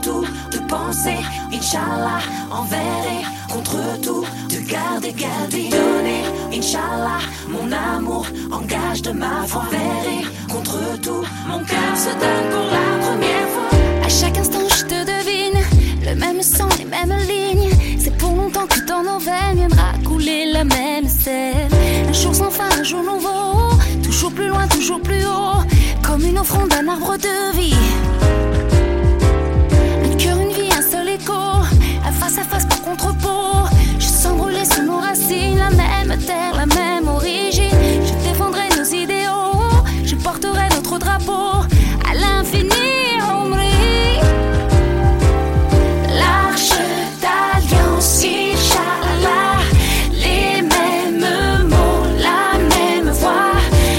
tout, de penser, Inch'Allah, envers et contre tout, de garder, donner, Inch'Allah, mon amour, engage de ma foi, envers et contre tout, mon cœur se donne pour la première fois. À chaque instant je te devine, le même sang, les mêmes lignes. C'est pour longtemps que dans nos veines viendra couler la même scène. Un jour sans fin, un jour nouveau, toujours plus loin, toujours plus haut, comme une offrande d'un arbre de vie. Un cœur, une vie, un seul écho, à face par contre-pot. Je sens brûler sous nos racines la même terre, la même origine. Je défendrai nos idéaux, je porterai notre drapeau à l'infini. Inch'Allah, les mêmes mots, la même voix,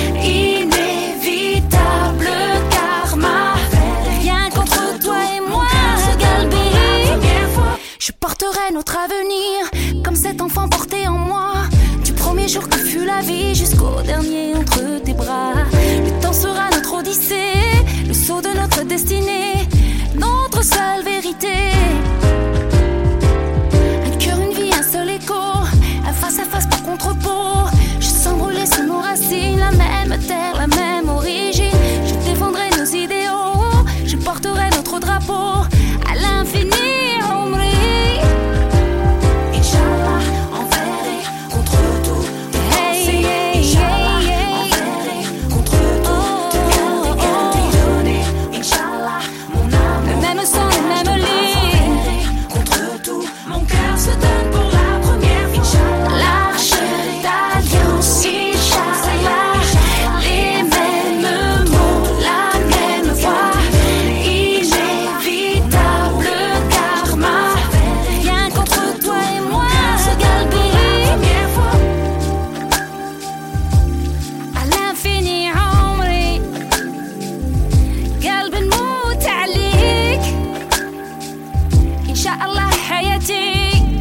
inévitable karma. Rien qu'entre toi et moi, Galbi, je porterai notre avenir comme cet enfant porté en moi. Du premier jour que fut la vie jusqu'au dernier entre tes bras. Le temps sera notre odyssée, le sceau de notre destinée, notre seule vérité. À face par contre-pot, je sens brûler sous nos racines la même terre, la même origine. Je défendrai nos idéaux, je porterai notre drapeau à l'infini. Inch'Allah, envers et contre tout, de penser, Inch'Allah, envers et contre tout, de garder, donner, Inch'Allah, mon amour, le même sang, les mêmes lignes. envers et contre tout, mon cœur se donne pour la première fois. L'arche d'alliance, Inch'Allah, les mêmes mots, la même voix, inévitable karma. rien qu'entre toi et moi, Galbi, Première fois. à l'infini عمري قلب نموت عليك إن شاء الله حياتي.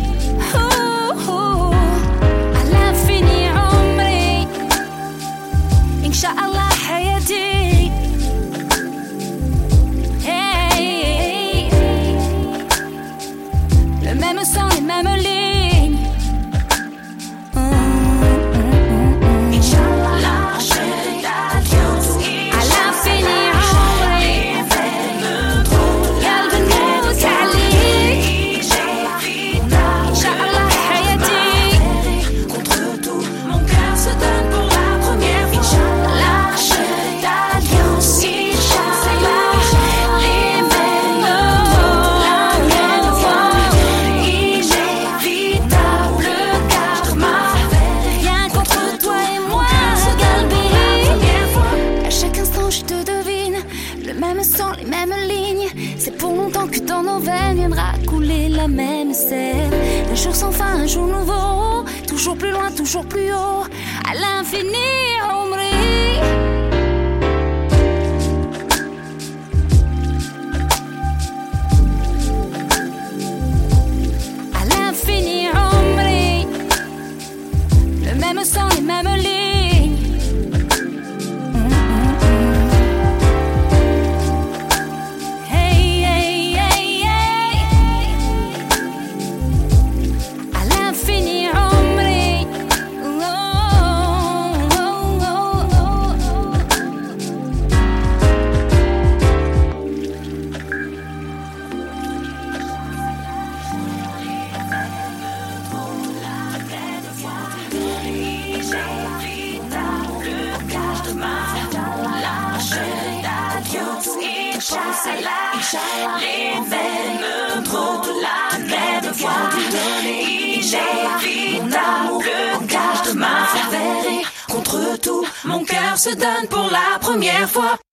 Inch'Allah hayati. Hey, le même sang, les mêmes lignes. Inch'Allah, l'arche d'alliance, À l'infini عمري قلب نموت عليك Inch'Allah hayati. contre tout, mon cœur se donne pour la première fois. L'arche d'alliance, Inch'Allah, les mêmes mots, la même voix, inévitable karma. Rien qu'entre toi et moi, Galbi, à chaque instant je te devine, le même sang, les mêmes lignes. C'est pour longtemps que dans nos veines viendra couler la même scène. Un jour sans fin, un jour nouveau, toujours plus loin, toujours plus haut, à l'infini. À l'infini, le même sang, les mêmes lignes. Hey, hey, hey, hey. À l'infini, Inch'Allah, les mêmes mots, la même voix, inévitable engage de ma verre. Contre tout, mon cœur se donne pour la première fois.